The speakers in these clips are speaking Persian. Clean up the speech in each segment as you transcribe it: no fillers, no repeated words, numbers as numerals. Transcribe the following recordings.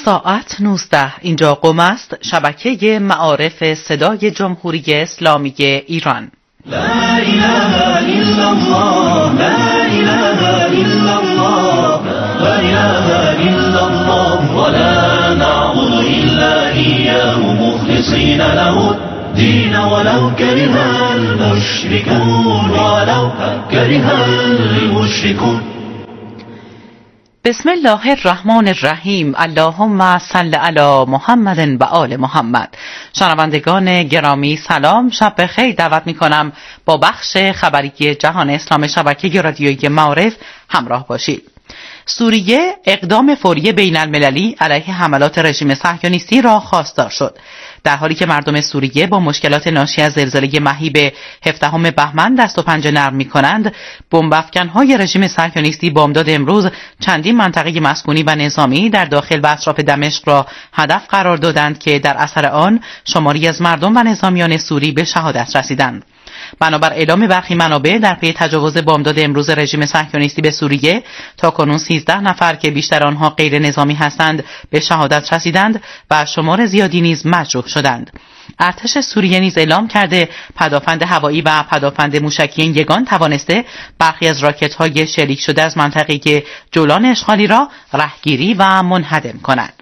ساعت 19 اینجا قم است، شبکه معارف صدای جمهوری اسلامی ایران. لا اله الا الله، لا اله الا الله، لا اله الا الله، ولا نعبد الا اياه مخلصين له الدين ولو كره المشركون، ولو كره المشركون. بسم الله الرحمن الرحیم. اللهم صل علی محمد و آل محمد. شنوندگان گرامی سلام، شب بخیر. دعوت می‌کنم با بخش خبری جهان اسلام شبکه رادیویی معارف همراه باشید. سوریه اقدام فوری بین المللی علیه حملات رژیم صهیونیستی را خواستار شد. در حالی که مردم سوریه با مشکلات ناشی از زلزله مهیب 17 بهمن دست و پنجه نرم می‌کنند، بمب‌افکن‌های رژیم صهیونیستی بامداد امروز چندین منطقه مسکونی و نظامی در داخل و اطراف دمشق را هدف قرار دادند که در اثر آن شماری از مردم و نظامیان سوری به شهادت رسیدند. بنابر اعلام برخی منابع، در پی تجاوز بامداد امروز رژیم صهیونیستی به سوریه تاکنون 13 نفر که بیشتر آنها غیر نظامی هستند به شهادت رسیدند و شمار زیادی نیز مجروح شدند. ارتش سوریه نیز اعلام کرده پدافند هوایی و پدافند موشکی یگان توانسته برخی از راکت‌های شلیک شده از منطقه جولان اشغالی را رهگیری و منهدم کند.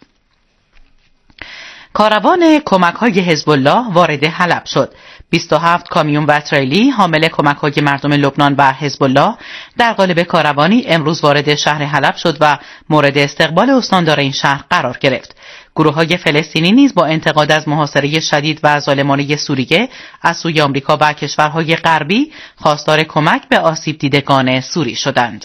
کاروان کمک‌های حزب الله وارد حلب شد. 27 کامیون و تریلی حامل کمک‌های مردم لبنان و حزب الله در قالب کاروانی امروز وارد شهر حلب شد و مورد استقبال استاندار این شهر قرار گرفت. گروه‌های فلسطینی نیز با انتقاد از محاصره شدید و ظالمانه سوریه از سوی آمریکا و کشورهای غربی خواستار کمک به آسیب دیدگان سوری شدند.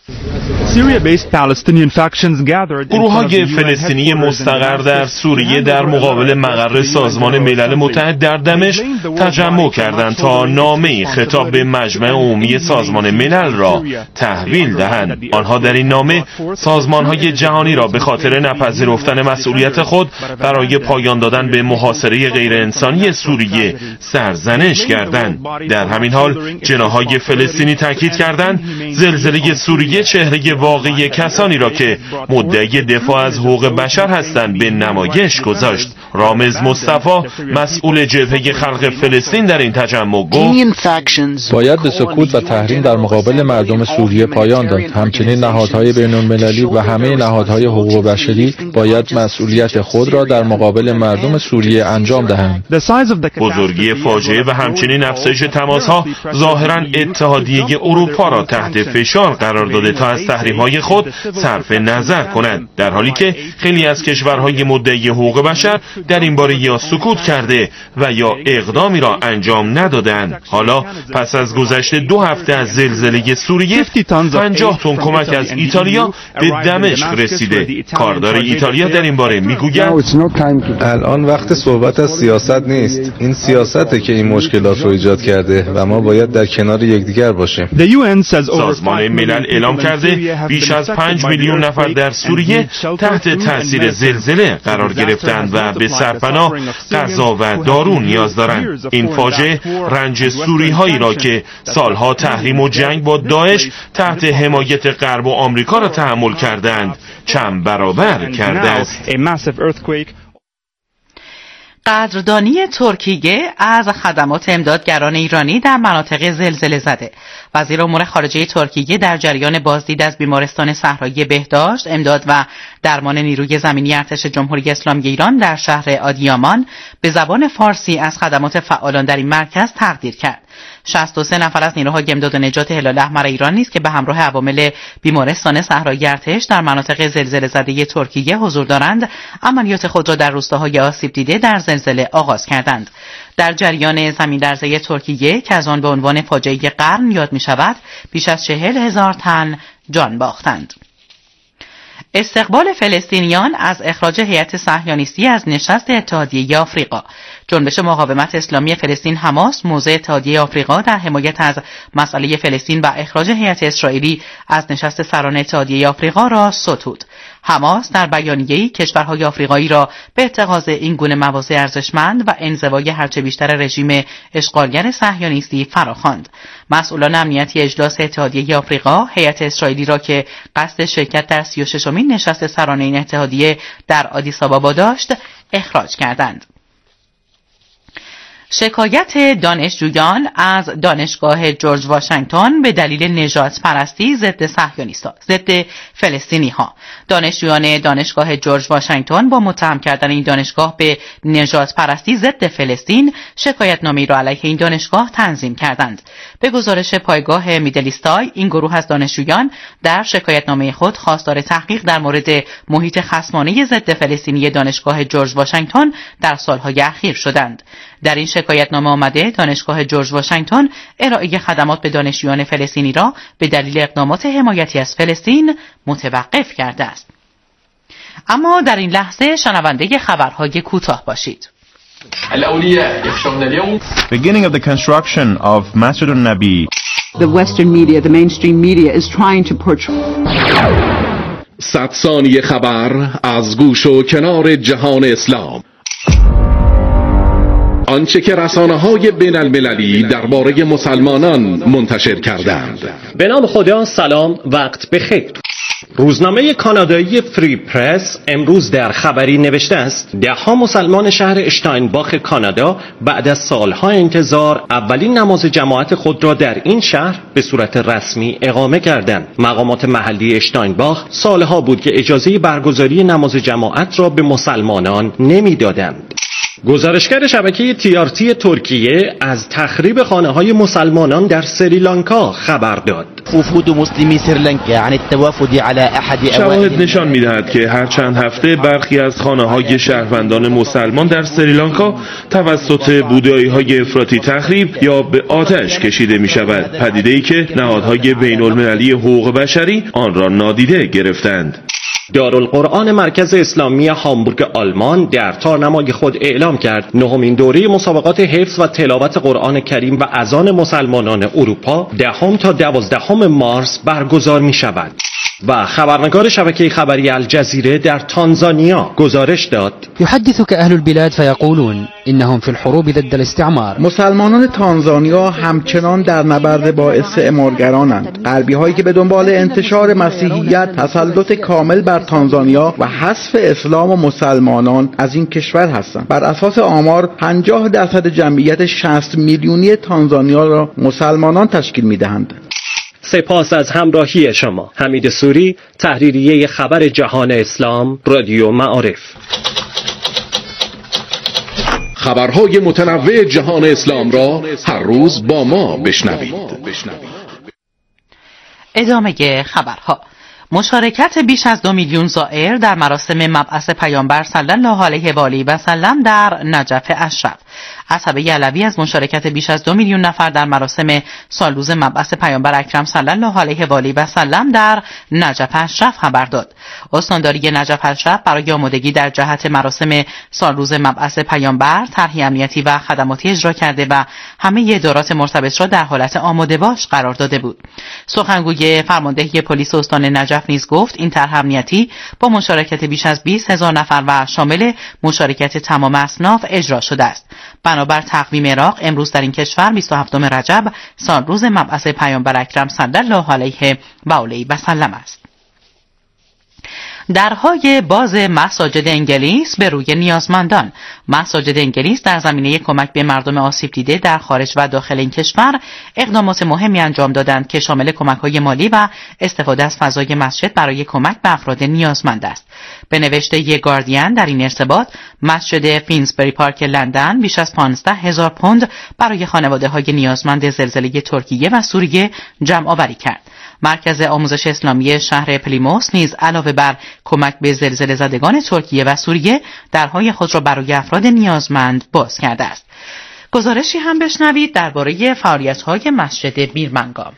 گروه‌های فلسطینی مستقر در سوریه در مقابل مقر سازمان ملل متحد در دمشق تجمع کردند تا نامه‌ای خطاب به مجمع عمومی سازمان ملل را تحویل دهند. آنها در این نامه سازمان‌های جهانی را به خاطر نپذیرفتن مسئولیت خود برای پایان دادن به محاصره غیرانسانی سوریه سرزنش کردند. در همین حال جناح‌های فلسطینی تاکید کردند زلزله سوریه چهره واقعی کسانی را که مدعی دفاع از حقوق بشر هستند به نمایش گذاشت. رامز مصطفی مسئول جبهه خلق فلسطین در این تجمع گفت باید به سکوت و تحریم در مقابل مردم سوریه پایان داد. همچنین نهادهای بین‌المللی و همه نهادهای حقوق بشری باید مسئولیت خود را در مقابل مردم سوریه انجام دهند. بزرگی فاجعه و همچنین افزایش تماس‌ها ظاهراً اتحادیه اروپا را تحت فشار قرار داده تا از تحریم‌های خود صرف نظر کنند، در حالی که خیلی از کشورهای مدعی حقوق بشر در این باره یا سکوت کرده و یا اقدامی را انجام ندادند. حالا پس از گذشت 2 هفته از زلزله سوریه 50 تن کمک از ایتالیا به دمشق رسیده. کاردار ایتالیا در این باره میگوید الان وقت صحبت از سیاست نیست. این سیاسته که این مشکلات رو ایجاد کرده و ما باید در کنار یکدیگر باشیم. سازمان ملل اعلام کرده بیش از 5 میلیون نفر در سوریه تحت تاثیر زلزله قرار گرفتند و به سرپناه، غذا و دارو نیاز دارند. این فاجعه رنج سوری هایی را که سالها تحریم و جنگ با داعش تحت حمایت غرب و آمریکا را تحمل کردند چند برابر کرده است. قدردانی ترکیه از خدمات امدادگران ایرانی در مناطق زلزله زده. وزیر امور خارجه ترکیه در جریان بازدید از بیمارستان صحرایی بهداشت، امداد و درمان نیروی زمینی ارتش جمهوری اسلامی ایران در شهر آدیامان به زبان فارسی از خدمات فعالان در این مرکز تقدیر کرد. 63 نفر از نیروهای امداد و نجات هلال احمر ایران نیز که به همراه عوامل بیمارستان صحرایی ارتش در مناطق زلزله زده ترکیه حضور دارند، عملیات خود را در روستاهای آسیب دیده در زلزله آغاز کردند. در جریان زمین‌لرزه ترکیه که از آن به عنوان فاجعه قرن یاد می شود، بیش از 40,000 تن جان باختند. استقبال فلسطینیان از اخراج هیئت صهیونیستی از نشست اتحادیه آفریقا. جنبش مقاومت اسلامی فلسطین حماس موضع اتحادیه آفریقا در حمایت از مسئله فلسطین و اخراج هیئت اسرائیلی از نشست سران اتحادیه آفریقا را ستود. حماس در بیانیه‌ای کشورهای آفریقایی را به اتخاذ این گونه مواضع ارزشمند و انزوای هرچه بیشتر رژیم اشغالگر صهیونیستی فراخواند. مسئولان امنیتی اجلاس اتحادیه آفریقا هیئت اسرائیلی را که قصد شرکت در 36مین نشست سرانه این اتحادیه در آدیس آبابا داشت اخراج کردند. شکایت دانشجویان از دانشگاه جورج واشنگتن به دلیل نژاد پرستی ضد فلسطینی ها. دانشجویان دانشگاه جورج واشنگتن با متهم کردن این دانشگاه به نژاد پرستی ضد فلسطین شکایتنامه‌ای را علیه این دانشگاه تنظیم کردند. به گزارش پایگاه میدلیستای، این گروه از دانشجویان در شکایتنامه خود خواستار تحقیق در مورد محیط خصمانه ضد فلسطینی دانشگاه جورج واشنگتن در سالهای اخیر شدند. در این شکایتنامه آمده دانشگاه جورج واشنگتن ارائه خدمات به دانشجویان فلسطینی را به دلیل اقدامات حمایتی از فلسطین متوقف کرده است. اما در این لحظه شنونده خبرهای کوتاه باشید. Beginning of the construction of Masjid al-Nabi. The Western media, the mainstream media is trying to portray 100 ثانیه خبر از گوش و کنار جهان اسلام. آنچه که رسانه‌های بین المللی درباره مسلمانان منتشر کردند. به نام خدا، سلام، وقت بخیر. روزنامه کانادایی فری پرس امروز در خبری نوشته است: 10 مسلمان شهر اشتاینباخ کانادا بعد از سالها انتظار اولین نماز جماعت خود را در این شهر به صورت رسمی اقامه کردند. مقامات محلی اشتاینباخ سالها بود که اجازه برگزاری نماز جماعت را به مسلمانان نمیدادند. گزارشگر شبکه TRT ترکیه از تخریب خانه‌های مسلمانان در سریلانکا خبر داد. شواهد نشان می‌دهد که هر چند هفته برخی از خانه‌های شهروندان مسلمان در سریلانکا توسط بودایی‌های افراطی تخریب یا به آتش کشیده می‌شود، پدیده‌ای که نهادهای بین‌المللی حقوق بشری آن را نادیده گرفتند. دارالقرآن مرکز اسلامی هامبورگ آلمان در تارنمای خود اعلام کرد 9مین دوره مسابقات حفظ و تلاوت قرآن کریم و اذان مسلمانان اروپا 10 تا 12 مارس برگزار می شود. و خبرنگار شبکه خبری الجزیره در تانزانیا گزارش داد: يحدثك اهل البلاد فيقولون انهم في الحروب ضد الاستعمار. مسلمانان تانزانیا همچنان در نبرد با استعمارگرانند. غربی هایی که به دنبال انتشار مسیحیت، تسلط کامل بر تانزانیا و حذف اسلام و مسلمانان از این کشور هستند. بر اساس آمار 50% جمعیت 60 میلیونی تانزانیا را مسلمانان تشکیل می‌دهند. سپاس از همراهی شما. حمید سوری، تحریریه خبر جهان اسلام، رادیو معارف. خبرهای متنوع جهان اسلام را هر روز با ما بشنوید. ادامه خبرها. مشارکت بیش از 2 میلیون زائر در مراسم مبعث پیامبر صلی الله علیه و آله و سلم در نجف اشرف. عصبه علوی از مشارکت بیش از 2 میلیون نفر در مراسم سالروز مبعث پیامبر اکرم صلی الله علیه و آله و سلم در نجف اشرف خبر داد. استانداری نجف اشرف برای آمادگی در جهت مراسم سالروز مبعث پیامبر طرح امنیتی و خدماتی اجرا کرده و همه ادارات مرتبط را در حالت آماده باش قرار داده بود. سخنگوی فرماندهی پلیس استان نجف نیز گفت این طرح امنیتی با مشارکت بیش از 20,000 نفر و شامل مشارکت تمام اصناف اجرا شده است. بنابر تقویم عراق امروز در این کشور 27 رجب سالروز مبعث پیامبر اکرم صلی الله علیه و آله و سلم است. درهای باز مساجد انگلیس به روی نیازمندان. مساجد انگلیس در زمینه کمک به مردم آسیب دیده در خارج و داخل این کشور اقدامات مهمی انجام دادند که شامل کمک‌های مالی و استفاده از فضای مسجد برای کمک به افراد نیازمند است. به نوشته گاردین در این ارتباط مسجد فینسبری پارک لندن بیش از 15,000 پوند برای خانواده‌های نیازمند زلزله ترکیه و سوریه جمع آوری کرد. مرکز آموزش اسلامی شهر پلیموس نیز علاوه بر کمک به زلزله زدگان ترکیه و سوریه درهای خود را برای افراد نیازمند باز کرده است. گزارشی هم بشنوید درباره فعالیت‌های مسجد بیرمنگام.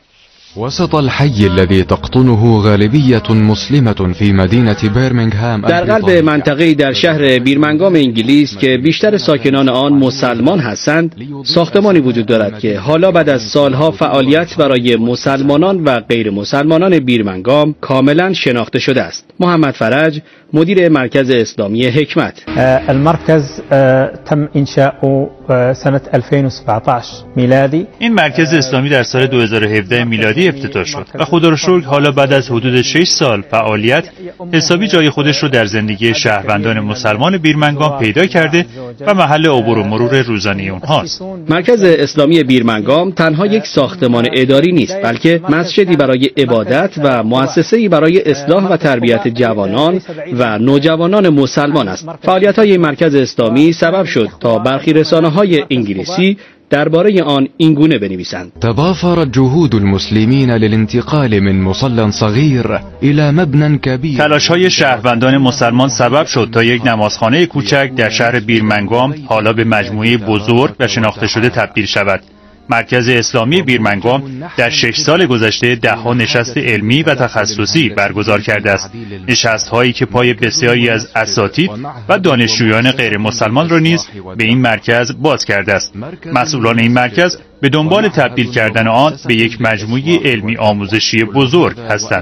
وسط الحي الذي تقطنه غالبية مسلمة في مدينة برمنغهام در قلب منطقه‌ای در شهر بیرمنگام انگلیس که بیشتر ساکنان آن مسلمان هستند، ساختمانی وجود دارد که حالا بعد از سالها فعالیت برای مسلمانان و غیر مسلمانان بیرمنگام کاملا شناخته شده است. محمد فرج، مدیر مرکز اسلامی حکمت: المركز تم انشاؤه سنة 2017 میلادی. این مرکز اسلامی در سال 2017 میلادی افتتاح شد و خدا را شکر حالا بعد از حدود 6 سال فعالیت حسابی جای خودش رو در زندگی شهروندان مسلمان بیرمنگام پیدا کرده و محل عبور و مرور روزانه اونهاست. مرکز اسلامی بیرمنگام تنها یک ساختمان اداری نیست، بلکه مسجدی برای عبادت و مؤسسه‌ای برای اصلاح و تربیت جوانان و نوجوانان مسلمان است. فعالیت‌های مرکز اسلامی سبب شد تا برخی رسانه‌های انگلیسی درباره آن اینگونه بنویسند: تضافرت جهود المسلمین للانتقال من مصلی صغیر الى مبنى کبیر. تلاش‌های شهروندان مسلمان سبب شد تا یک نمازخانه کوچک در شهر بیرمنگام حالا به مجموعه بزرگ و شناخته شده تبدیل شود. مرکز اسلامی بیرمنگام در 6 سال گذشته 10 نشست علمی و تخصصی برگزار کرده است. نشست‌هایی که پای بسیاری از اساتید و دانشجویان غیر مسلمان را نیز به این مرکز باز کرده است. مسئولان این مرکز به دنبال تبدیل کردن آن به یک مجموعه علمی آموزشی بزرگ هستند.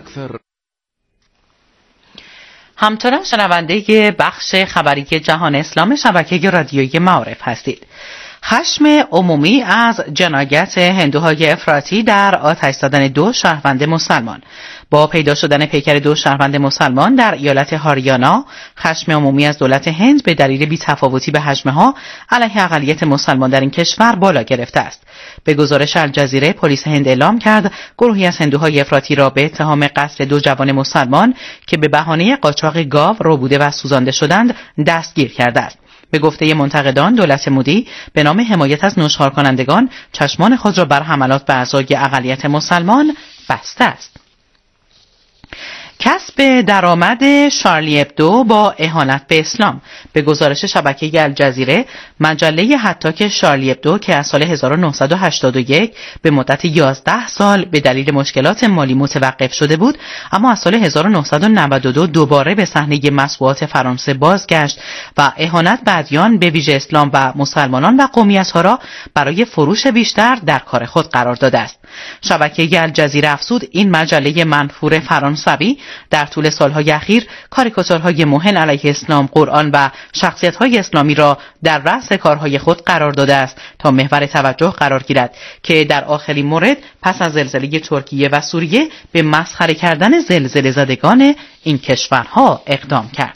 همچنان شنونده بخش خبری جهان اسلام شبکه رادیویی معارف هستید. خشم عمومی از جنایت هندوهای افراطی در آتش زدن 2 شهروند مسلمان. با پیدا شدن پیکر 2 شهروند مسلمان در ایالت هاریانا، خشم عمومی از دولت هند به دلیل بی‌تفاوتی به حجم‌ها علیه اقلیت مسلمان در این کشور بالا گرفته است. به گزارش الجزیره، پلیس هند اعلام کرد گروهی از هندوهای افراطی را به اتهام قتل 2 جوان مسلمان که به بهانه قاچاق گاو ربوده و سوزانده شدند دستگیر کرده است. به گفته منتقدان، دولت مودی به نام حمایت از نشخوار کنندگان چشمان خود را بر حملات به اعضای اقلیت مسلمان بسته است. کسب درآمد شارلی ابدو با اهانت به اسلام. به گزارش شبکه الجزیره، مجله هتاک شارلی ابدو که از سال 1981 به مدت 11 سال به دلیل مشکلات مالی متوقف شده بود، اما از سال 1992 دوباره به صحنه مطبوعات فرانسه بازگشت و اهانت به ادیان به ویژه اسلام و مسلمانان و قومیت‌ها را برای فروش بیشتر در کار خود قرار داده است. شبکه الجزیره افزود این مجله منفور فرانسوی در طول سالهای اخیر کاریکاتورهای مهن علیه اسلام، قرآن و شخصیت‌های اسلامی را در رأس کارهای خود قرار داده است تا محور توجه قرار گیرد که در آخرین مورد پس از زلزله ترکیه و سوریه به مسخره کردن زلزله زدگان این کشورها اقدام کرد.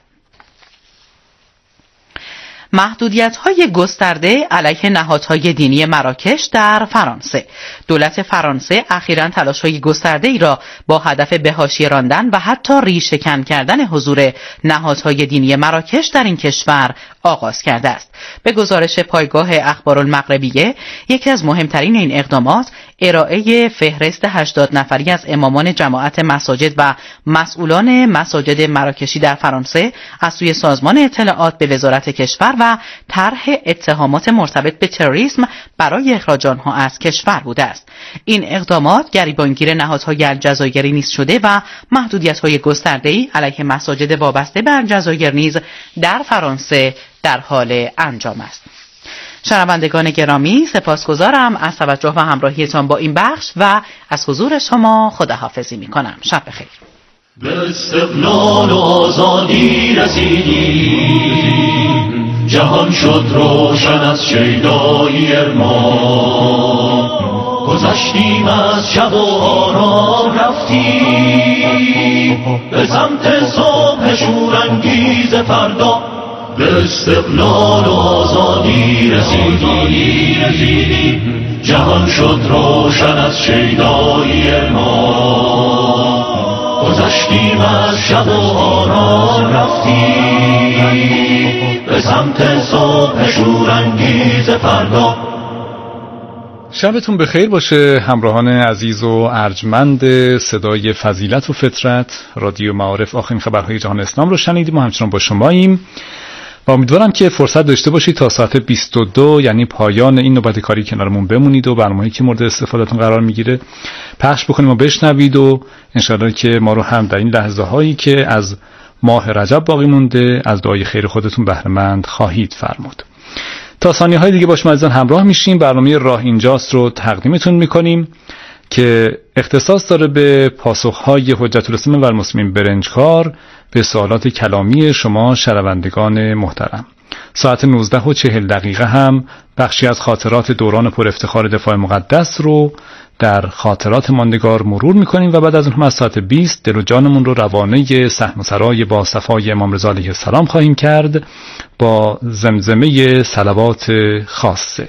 محدودیت‌های گسترده علیه نهادهای دینی مراکش در فرانسه. دولت فرانسه اخیراً تلاش‌های گسترده‌ای را با هدف به حاشیه راندن و حتی ریشه‌کن کردن حضور نهادهای دینی مراکش در این کشور آغاز کرده است. به گزارش پایگاه اخبارالمغربیه، یکی از مهمترین این اقدامات ارائه فهرست 80 نفری از امامان جماعت مساجد و مسئولان مساجد مراکشی در فرانسه از سوی سازمان اطلاعات به وزارت کشور و طرح اتهامات مرتبط به تروریسم برای اخراج آنها از کشور بوده است. این اقدامات گریبانگیر نهادهای الجزایر نیز شده و محدودیت‌های گسترده‌ای علیه مساجد وابسته به الجزایر نیز در فرانسه در حال انجام است. شنوندگان گرامی، سپاسگزارم از توجه و همراهیتان با این بخش و از حضور شما خداحافظی می‌کنم. شب بخیر. به استقلال و آزادی رسیدیم، جهان شد روشن از شیدایی ارمان، گذشتیم از شب و آرام رفتیم به سمت صبح شورانگیز فردا. به استقلال و آزادی رسیدیم، جهان شد روشن از شیدایی ما، گذشتیم از شب و آرام رفتیم به سمت صبح شورانگیز فردا. شبتون بخیر باشه همراهان عزیز و ارجمند صدای فضیلت و فطرت. رادیو معارف آخرین خبرهای جهان اسلام رو شنیدیم و همچنان با شماییم. و امیدوارم که فرصت داشته باشید تا ساعت 22 یعنی پایان این نوبت کاری کنارمون بمونید و برنامه‌ای که مورد استفادهتون قرار میگیره پخش بکنیم و بشنوید و انشاءالله که ما رو هم در این لحظه هایی که از ماه رجب باقی مونده از دعای خیر خودتون بهره مند خواهید فرمود. تا ثانیه‌های دیگه با شما عزیزان همراه میشیم. برنامه راه اینجاست رو تقدیمتون میکنیم که اختصاص داره به پاسخ‌های حجت الاسلام و المسلمین برنجکار به سوالات کلامی شما شنوندگان محترم. ساعت 19:40 هم بخشی از خاطرات دوران پر افتخار دفاع مقدس رو در خاطرات ماندگار مرور میکنیم و بعد از اون هم از ساعت 20 دل و جانمون رو روانه صحن سرای با صفای امام رضا علیه السلام خواهیم کرد با زمزمه صلوات خاصه.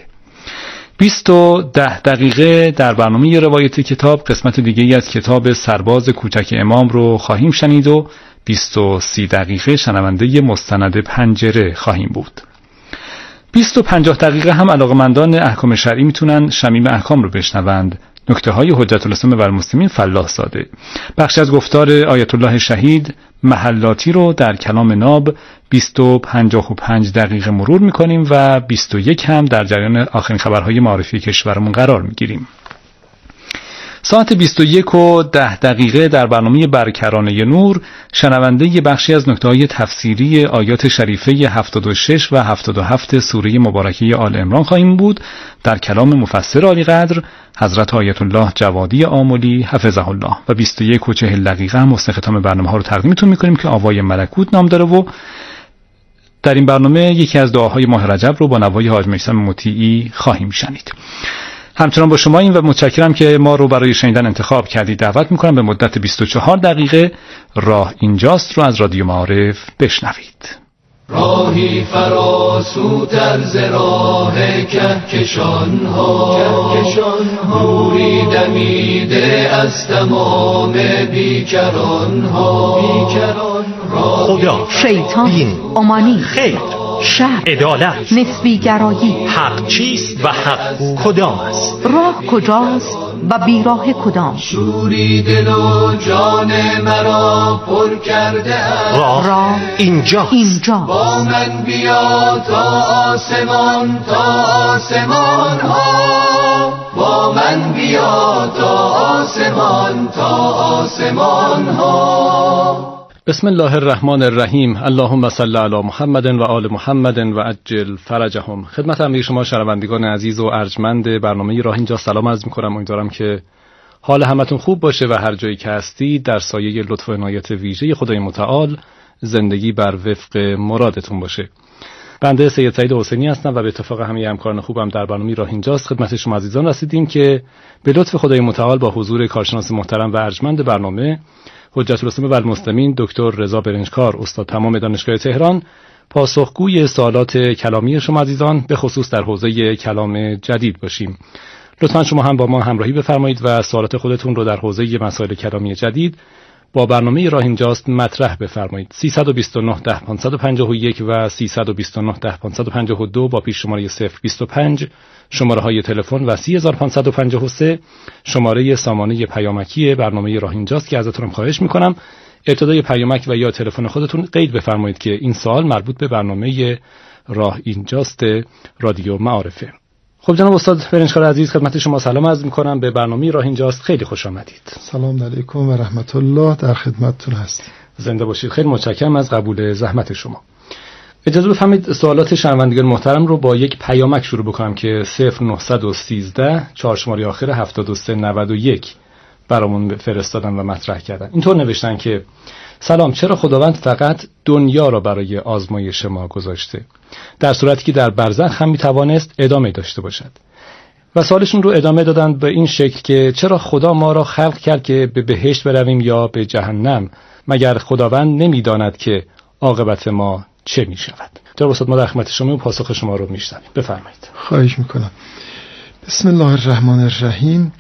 20:10 در برنامه روایت کتاب قسمت دیگه‌ای از کتاب سرباز کوچک امام رو خواهیم شنید و 20:30 شنونده مستند پنجره خواهیم بود. 20:50 هم علاقمندان احکام شرعی میتونن شمیم احکام رو بشنوند. نکته‌های حجت الاسلام و المسلمین فلاح زاده. بخش از گفتار آیت الله شهید محلاتی رو در کلام ناب 20:55 مرور میکنیم و 21 هم در جریان آخرین خبرهای معرفی کشورمون قرار میگیریم. ساعت 21:10 در برنامه برکرانه نور شنونده بخشی از نکته‌های تفسیری آیات شریفه 76 و 77 سوره مبارکه آل عمران خواهیم بود در کلام مفسر عالی قدر حضرت آیت الله جوادی آملی حفظه الله و 21:40 هم حسن ختام برنامه‌ها رو تقدیمتون می‌کنیم که آوای ملکوت نام داره و در این برنامه یکی از دعاهای ماه رجب رو با نوای حاج میثم مطیعی خواهیم شنید. همچنان با شما این و متشکرم که ما رو برای شنیدن انتخاب کردید. دعوت میکنم به مدت 24 راه اینجاست رو از رادیو معارف بشنوید. راهی فراسوتر ز راه کهکشان ها نوری دمیده از تمام بیکران ها خدا، شیطان، امانی، خیر، شر، عدالت، نسبی گرایی، حق چیست و حق کدام است؟ راه کجاست و بیراه کدام؟ شوری دل و جان مرا پر کرده است راه اینجاست. با من بیا تا آسمان ها با من بیا تا آسمان ها. بسم الله الرحمن الرحیم. اللهم صل علی محمد و آل محمد و عجل فرجهم. خدمت همه شما شنوندگان عزیز و ارجمند برنامه راه اینجا سلام عرض می‌کنم. امیدوارم که حال همتون خوب باشه و هر جایی که هستید در سایه لطف و عنایت ویژه خدای متعال زندگی بر وفق مرادتون باشه. بنده سید سعید حسینی هستم و به اتفاق همه همکاران خوبم در برنامه راه اینجاست خدمت شما عزیزان رسیدیم که به لطف خدای متعال با حضور کارشناس محترم و ارجمند برنامه حجت الاسلام و المسلمین دکتر رضا برنجکار استاد تمام دانشگاه تهران پاسخگوی سوالات کلامی شما عزیزان به خصوص در حوزه کلام جدید باشیم. لطفاً شما هم با ما همراهی بفرمایید و سوالات خودتون رو در حوزه مسائل کلامی جدید با برنامه راه اینجاست مطرح بفرمایید. 329 10 551 و 329 10 552 با پیش شماره 025 شماره های تلفن و 3553 شماره سامانه پیامکی برنامه راه اینجاست که ازتون خواهش میکنم ابتدای پیامک و یا تلفن خودتون قید بفرمایید که این سوال مربوط به برنامه راه اینجاست رادیو معارفه. خب جناب استاد برنجکار عزیز خدمت شما سلام عرض میکنم. به برنامه راه اینجاست خیلی خوش آمدید. سلام علیکم و رحمت الله. در خدمتتون هستیم. زنده باشید. خیلی متشکرم از قبول زحمت شما. اجازه بفرمایید سوالات شنوندگان محترم رو با یک پیامک شروع بکنم که 0913 4 شماره آخر 7391 برامون فرستادن و مطرح کردن. اینطور نوشتن که سلام، چرا خداوند فقط دنیا را برای آزمایش ما گذاشته در صورتی که در برزخ هم میتوانست ادامه داشته باشد؟ و سوالشون رو ادامه دادن به این شکل که چرا خدا ما را خلق کرد که به بهشت برویم یا به جهنم، مگر خداوند نمیداند که عاقبت ما چه می شود؟ جناب استاد ما در خدمت شما و پاسخ شما رو میشنویم. بفرمایید. خواهش میکنم. بسم الله الرحمن الرحیم.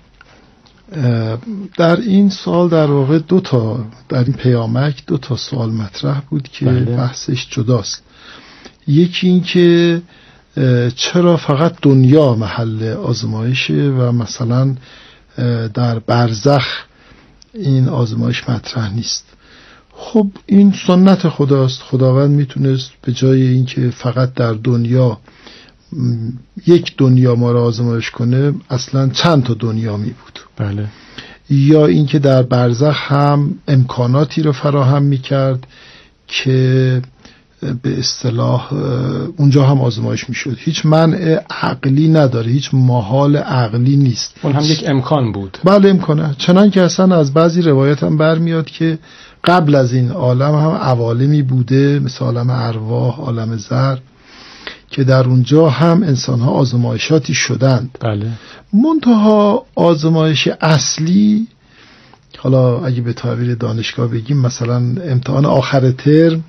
در این سوال در واقع در این پیامک دو تا سوال مطرح بود که بحثش جداست. یکی این که چرا فقط دنیا محل آزمایشه و مثلا در برزخ این آزمایش مطرح نیست. خب این سنت خداست. خداوند میتونست به جای اینکه فقط در دنیا یک دنیا ما را آزمایش کنه اصلا چند تا دنیا می بود. بله. یا اینکه در برزخ هم امکاناتی رو فراهم میکرد که به اصطلاح اونجا هم آزمایش میشد. هیچ منع عقلی نداره، هیچ محال عقلی نیست. اون هم یک امکان بود. بله امکانه. چنان که اصلا از بعضی روایت هم برمیاد که قبل از این عالم هم عوالمی بوده، مثل عالم ارواح، عالم زر، که در اونجا هم انسان‌ها آزمایشاتی شدند. بله. منتها آزمایش اصلی، حالا اگه به تعبیر دانشگاه بگیم مثلا امتحان آخر ترم،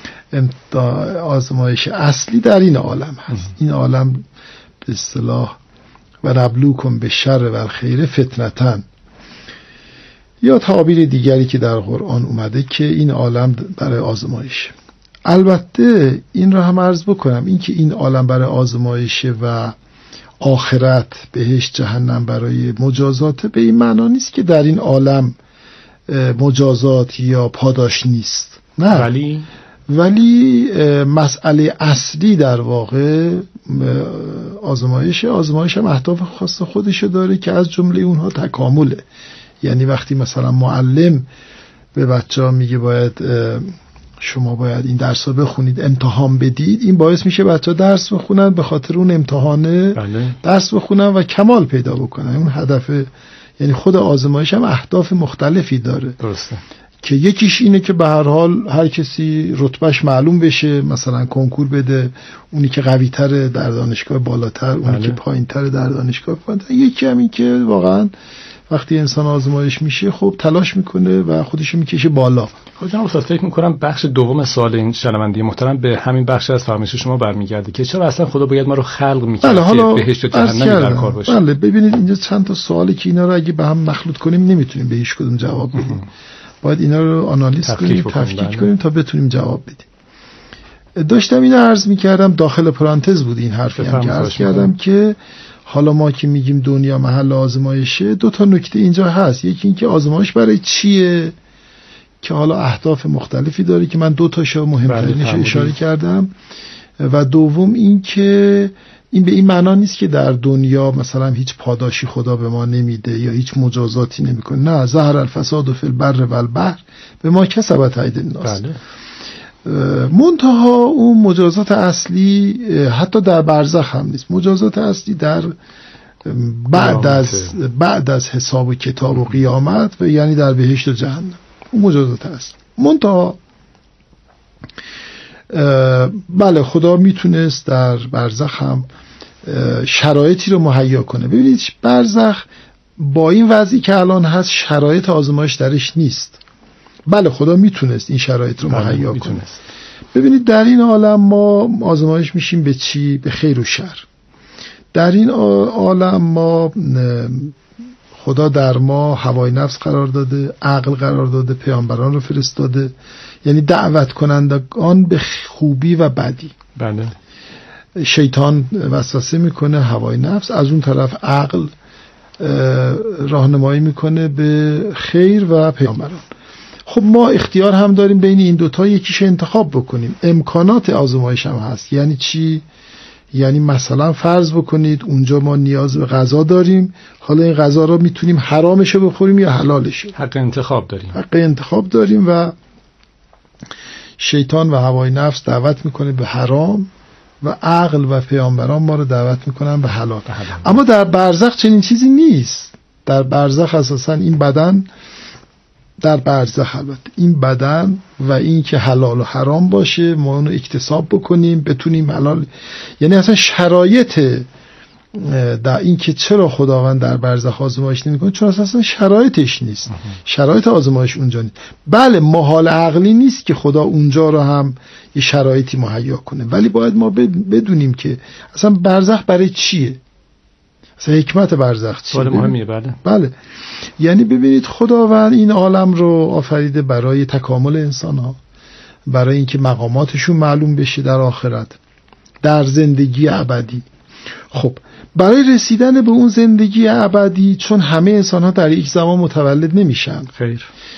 آزمایش اصلی در این عالم هست. این عالم به اصطلاح و نبلوکم به شر و خیر فتنتن، یا تعابیر دیگری که در قرآن اومده که این عالم برای آزمایشه. البته این رو هم عرض بکنم، این که این عالم برای آزمایشه و آخرت بهشت جهنم برای مجازات، به این معنا نیست که در این عالم مجازات یا پاداش نیست. نه، ولی مسئله اصلی در واقع آزمایش هم اهداف خاص خودشو داره که از جمله اونها تکامله. یعنی وقتی مثلا معلم به بچه‌ها میگه شما باید این درس رو بخونید، امتحان بدید، این باعث میشه بچه‌ها درس بخونن، به خاطر اون امتحانه درس بخونن و کمال پیدا بکنن. اون هدف، یعنی خود آزمایش هم اهداف مختلفی داره. درسته. که یکیش اینه که به هر حال هر کسی رتبهش معلوم بشه، مثلا کنکور بده، اونی که قوی تره در دانشگاه بالاتر، اونی که پایین تره در دانشگاه پایینتر. یکی هم این که واقعا وقتی انسان آزمایش میشه خب تلاش میکنه و خودشو میکشه بالا. خب جناب استاد، فکر میکنم بخش دوم سوال این شنونده محترم به همین بخش از فرمایش شما برمیگرده که چرا اصلا خدا باید ما رو خلق میکرد که بهشت و جهنم در کار باشه. بله، ببینید اینجا چند تا سوالی که اینا رو اگه به هم مخلوط کنیم نمیتونیم به هیچ کدوم جواب بدیم. باید اینا رو آنالیز کنیم، تفکیک کنیم تا بتونیم جواب بدیم. داشتم اینو عرض میکردم، داخل پرانتز بود این حرفی هم که عرض کردم که حالا ما که میگیم دنیا محل آزمایشه، دو تا نکته اینجا هست. یکی این که آزمایش برای چیه که حالا اهداف مختلفی داره که من دو تاشو مهمترینش اشاره کردم، و دوم این که این به این معنا نیست که در دنیا مثلا هیچ پاداشی خدا به ما نمیده یا هیچ مجازاتی نمیکنه. نه، ظهر الفساد فی البر و البحر بما کسبت ایدی الناس. منتها اون مجازات اصلی حتی در برزخ هم نیست. مجازات اصلی در بعد از حساب و کتاب و قیامت، و یعنی در بهشت و جهنم، اون مجازات اصلی. منتها بله، خدا میتونست در برزخ هم شرایطی رو مهیا کنه. ببینید برزخ با این وضعی که الان هست شرایط آزمایش درش نیست. بله خدا میتونست این شرایط رو مهیا کنه. ببینید در این عالم ما آزمایش میشیم به چی؟ به خیر و شر. در این عالم ما خدا در ما هوای نفس قرار داده، عقل قرار داده، پیامبران رو فرستاده، یعنی دعوت کنندگان به خوبی و بدی. بله. شیطان وسوسه میکنه، هوای نفس، از اون طرف عقل راهنمایی میکنه به خیر و پیامبران. خب ما اختیار هم داریم بین این دوتا یکیش انتخاب بکنیم. امکانات آزمایش هم هست. یعنی چی؟ یعنی مثلا فرض بکنید اونجا ما نیاز به غذا داریم، حالا این غذا رو میتونیم حرامشو بخوریم یا حلالشو. حق انتخاب داریم. حق انتخاب داریم و شیطان و هوای نفس دعوت میکنه به حرام و عقل و پیامبران ما رو دعوت میکنن به حلال. اما در برزخ چنین چیزی نیست. در برزخ اساسا این بدن، در برزخ البته این بدن و این که حلال و حرام باشه ما اونو اکتساب بکنیم بتونیم حلال، یعنی اصلا شرایط در این که چرا خداوند در برزخ آزمایش نمیکنه، چون اصلا شرایطش نیست. شرایط آزمایش اونجا نیست. بله محال عقلی نیست که خدا اونجا رو هم یه شرایطی مهیا کنه، ولی باید ما بدونیم که اصلا برزخ برای چیه، اصلا حکمت برزخ چیه. سوال مهمیه. بله یعنی ببینید خداوند این عالم رو آفریده برای تکامل انسان ها، برای اینکه مقاماتشون معلوم بشه در آخرت، در زندگی ابدی. خب برای رسیدن به اون زندگی ابدی، چون همه انسان ها در یک زمان متولد نمیشن، خیر،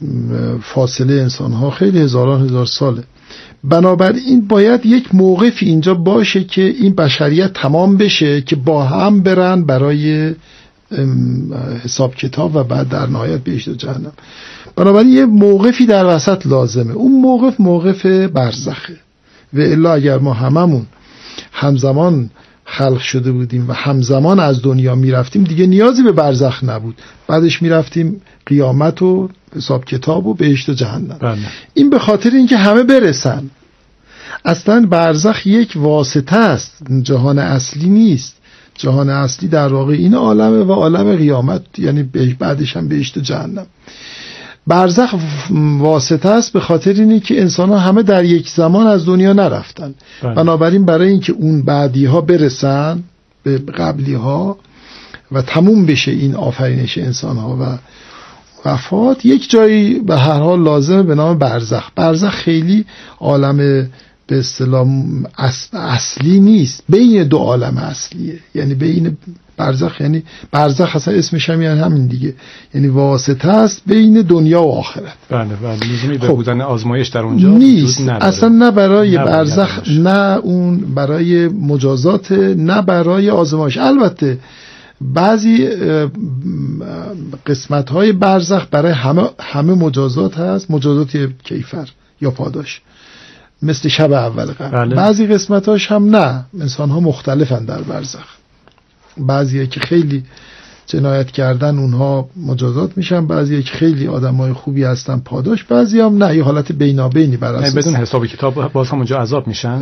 فاصله انسان‌ها خیلی هزار ساله. بنابراین باید یک موقفی اینجا باشه که این بشریت تمام بشه که با هم برن برای حساب کتاب و بعد در نهایت بهشت و جهنم. بنابراین یه موقفی در وسط لازمه. اون موقف برزخه. و الا اگر ما هممون همزمان خلق شده بودیم و همزمان از دنیا میرفتیم دیگه نیازی به برزخ نبود. بعدش میرفتیم قیامت و حساب کتاب و بهشت و جهنم. بله. این به خاطر اینکه همه برسن. اصلا برزخ یک واسطه است، جهان اصلی نیست. جهان اصلی در واقع این عالمه و عالم قیامت، یعنی بعدش هم بهشت و جهنم. برزخ واسطه است به خاطر اینه که انسان‌ها همه در یک زمان از دنیا نرفتن. بنابراین برای اینکه اون بعدی ها برسن به قبلی ها و تموم بشه این آفرینش انسان‌ها و وفات، یک جایی به هر حال لازمه به نام برزخ. برزخ خیلی عالم به اصطلاح اصلی نیست، بین دو عالم اصلیه. یعنی بین برزخ، یعنی برزخ اصلا اسمش هم یعنی همین دیگه، یعنی واسطه است بین دنیا و آخرت. بله لزومی به بودن آزمایش در اونجا نیست اصلا، نه برای برزخ، نه اون برای مجازات، نه برای آزمایش. البته بعضی قسمت‌های برزخ برای همه مجازات هست، مجازات کیفر یا پاداش، مثل شب اول قبر. بعضی قسمت‌هاش هم نه، انسان‌ها مختلفن در برزخ. بعضیه که خیلی جنایت کردن اونها مجازات میشن، بعضیه که خیلی آدمای خوبی هستن پاداش، بعضی هم نه، یه حالت بینابینی بر اساس بدون حساب کتاب باز هم اونجا عذاب میشن.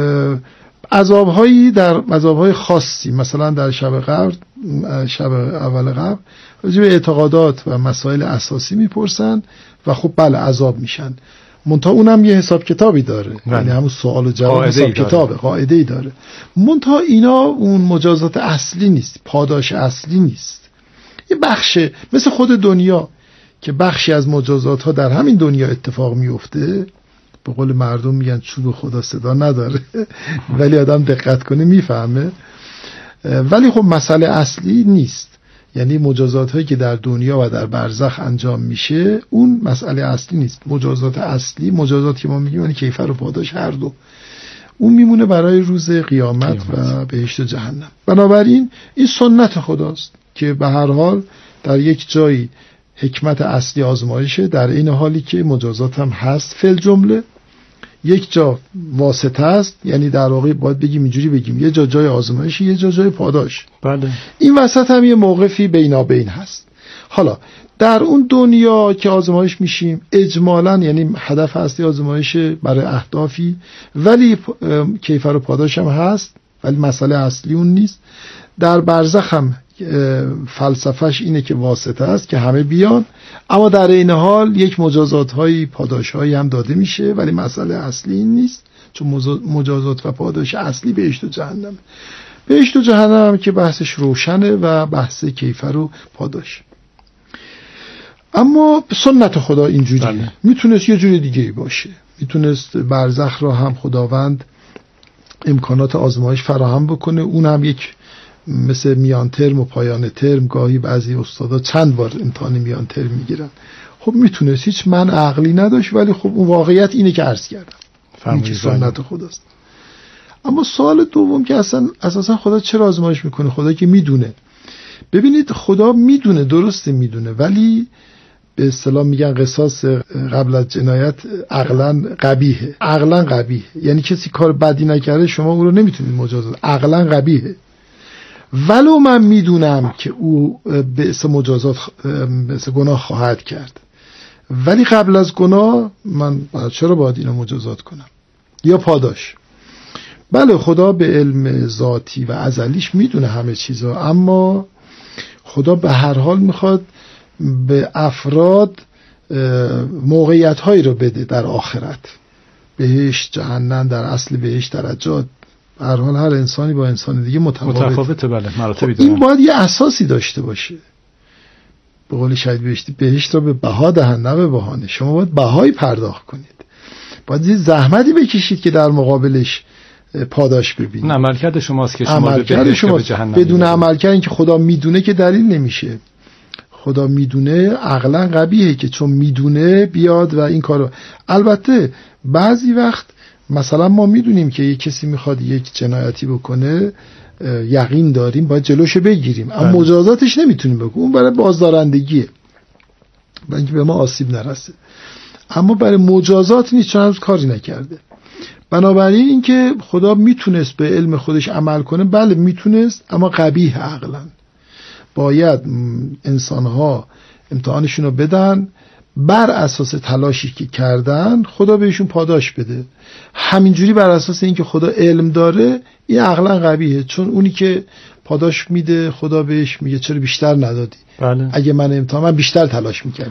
عذاب‌هایی در عذاب‌های خاصی، مثلا در شب قبر، شب اول قبر راجع به اعتقادات و مسائل اساسی میپرسن و خب بله عذاب میشن. منتها اونم یه حساب کتابی داره، یعنی همون سوال و جواب حساب کتابه، قاعده‌ای داره. منتها اینا اون مجازات اصلی نیست، پاداش اصلی نیست. یه بخشه مثل خود دنیا که بخشی از مجازات ها در همین دنیا اتفاق میفته. به قول مردم میگن چوب خدا صدا نداره ولی آدم دقت کنه میفهمه. ولی خب مسئله اصلی نیست، یعنی مجازات هایی که در دنیا و در برزخ انجام میشه اون مسئله اصلی نیست. مجازات اصلی، مجازات که ما میگیم یعنی کیفر و پاداش هر دو، اون میمونه برای روز قیامت و بهشت و جهنم. بنابراین این سنت خداست که به هر حال در یک جایی حکمت اصلی آزمایشه، در این حالی که مجازات هم هست فی الجمله. یک جا واسطه است، یعنی در واقع باید بگیم اینجوری بگیم، یه جا جای آزمایش، یه جا جای پاداش. بله. این وسط هم یه موقفی بینابین هست. حالا در اون دنیا که آزمایش میشیم اجمالاً، یعنی هدف اصلی آزمایش برای اهدافی، ولی کیفر و پاداش هم هست، ولی مسئله اصلی اون نیست. در برزخ هم فلسفهش اینه که واسطه است که همه بیان، اما در این حال یک مجازات هایی، پاداش هایی هم داده میشه، ولی مسئله اصلی این نیست، چون مجازات و پاداش اصلی بهشت و جهنم. بهشت و جهنم هم که بحثش روشنه و بحث کیفر و پاداش. اما سنت خدا اینجوریه. میتونست یه جوری دیگه باشه، میتونست برزخ را هم خداوند امکانات آزمایش فراهم بکنه، اون هم یک مثل میان ترم و پایان ترم، گاهی بعضی استادا چند بار امتحان میان ترم میگیرن. خب میتونست، هیچ من عقلی نداشت، ولی خب اون واقعیت اینه که عرض کردم، این که سنت خداست. اما سوال دوم که اساسا خدا چرا آزمایش میکنه؟ خدا که میدونه. ببینید خدا میدونه، درسته میدونه، ولی به اصطلاح میگن قصاص قبل از جنایت عقلاً قبیحه. عقلاً قبیحه یعنی کسی کار بدی نکرده شما او رو نمیتونید مجازات، عقلاً قبیحه. ولو من میدونم که او به اسم مجازات به اسم گناه خواهد کرد، ولی قبل از گناه من چرا باید اینو مجازات کنم؟ یا پاداش. بله خدا به علم ذاتی و ازلیش میدونه همه چیزا، اما خدا به هر حال میخواد به افراد موقعیت هایی رو بده در آخرت، بهشت، جهنم، در اصل بهشت درجات. به هر حال هر انسانی با انسان دیگه متفاوته. بله مراتبی داره. این باید یه اساسی داشته باشه. به قول شهید بهشت رو به بها دهن، نه به بهانه. شما باید بهایی پرداخت کنید، باید یه زحمتی بکشید که در مقابلش پاداش ببینید. عملکرد شماست که شما به بهشت به جهنم. بدون عملکرد این که خدا میدونه که دلیل نمیشه. خدا میدونه عقلا قبیحه که چون میدونه بیاد و این کارو. البته بعضی وقت مثلا ما میدونیم که یک کسی میخواد یک جنایتی بکنه، یقین داریم باید جلوشو بگیریم، اما مجازاتش نمیتونیم بکنیم، اون برای بازدارندگیه، برای اینکه به ما آسیب نرسه، اما برای مجازات نیست چون هنوز کاری نکرده. بنابراین اینکه خدا میتونست به علم خودش عمل کنه، بله میتونست، اما قبیح عقلا. باید انسانها امتحانشون رو بدن، بر اساس تلاشی که کردن خدا بهشون پاداش بده. همینجوری بر اساس اینکه خدا علم داره، این عقلا قبیحه، چون اونی که پاداش میده خدا بهش میگه چرا بیشتر ندادی؟ بله. اگه من بیشتر تلاش میکردم.